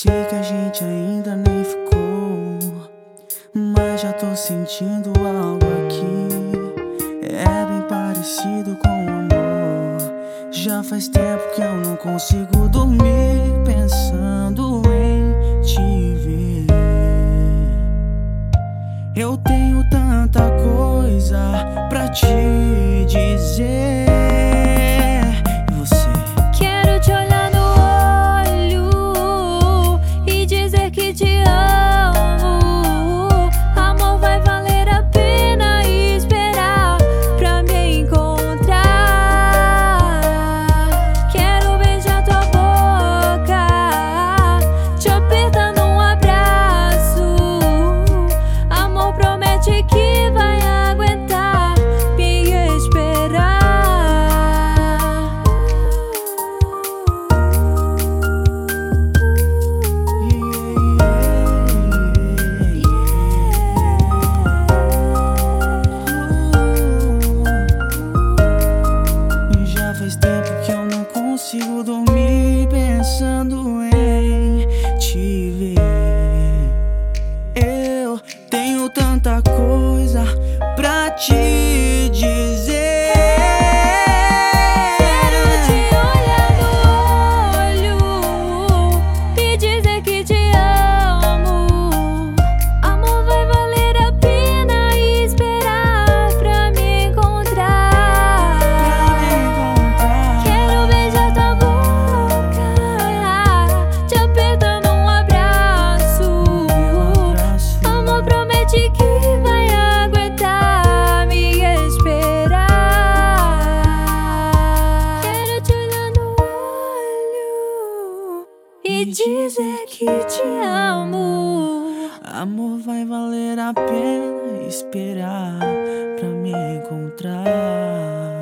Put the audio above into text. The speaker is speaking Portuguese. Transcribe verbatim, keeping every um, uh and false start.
sei que a gente ainda nem ficou, mas já tô sentindo algo aqui. É bem parecido com amor. Já faz tempo que eu não consigo dormir pensando em te ver. Eu tenho tanta coisa pra te dizer. E você? Quero te olhar no olho e dizer que te amo. Amor, vai valer a pena esperar pra me encontrar. Quero beijar tua boca, te apertar num abraço. Amor, promete que vai aguentar me esperar. Já faz tempo que eu não consigo dormir pensando em te ver. Eu tenho tanta coisa pra te dizer. Quero te olhar no olho e dizer que te amo. Amor, vai valer a pena esperar pra me encontrar. Quero beijar tua boca, te apertar num abraço. Amor, promete que vai aguentar me esperar. Quero te olhar no olho e dizer que te amo. Amor, vai valer a pena esperar pra me encontrar.